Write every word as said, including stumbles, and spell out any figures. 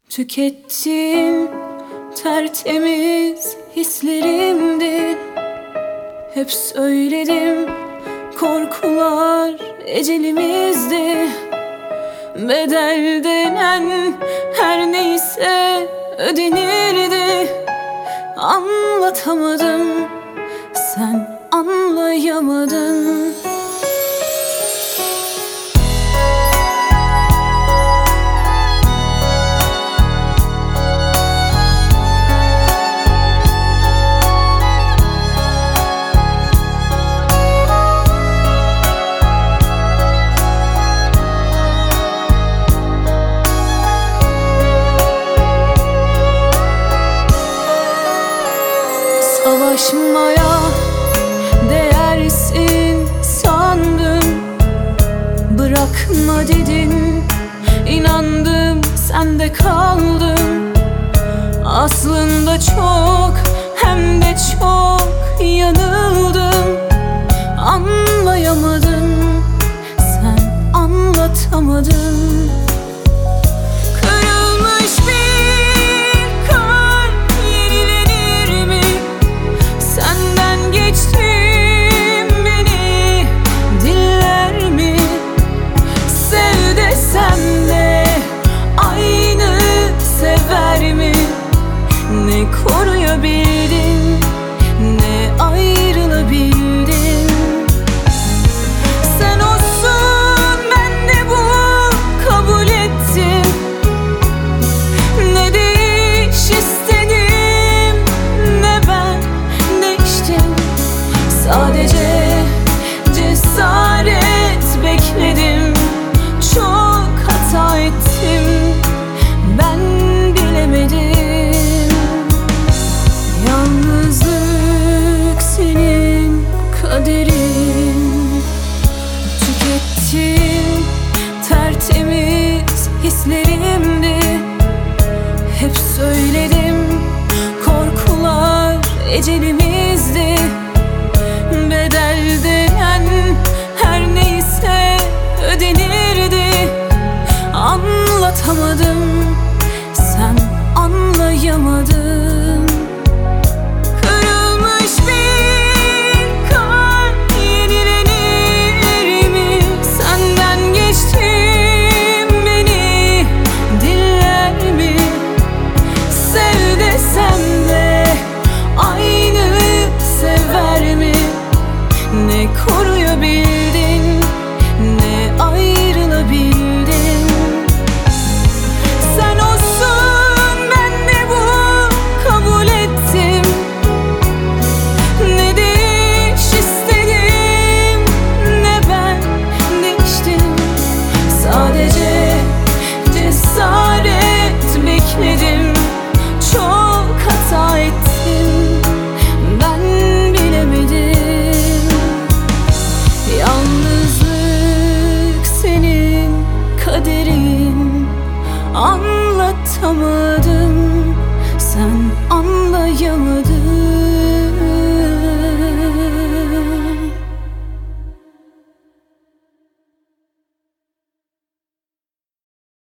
Tükettim tertemiz hislerimdi. Hep söyledim korkular ecelimizdi. Bedel denen her neyse ödenirdi. Anlatamadım, sen anlayamadın. Savaşmaya değersin sandım, bırakma dedin, inandım, sende kaldım. Aslında çok, hem de çok yanıldım. Anlayamadın, sen anlatamadın. Ne koruyabildin, ne ayrılabildin. Sen olsun, ben de bu, kabul ettim. Ne değiş istedim, ne ben değiştim. Sadece cesaret bekledim. Çok hata ettim, ben bilemedim. Kaderim, tükettim tertemiz hislerimdi. Hep söyledim korkular ecelim.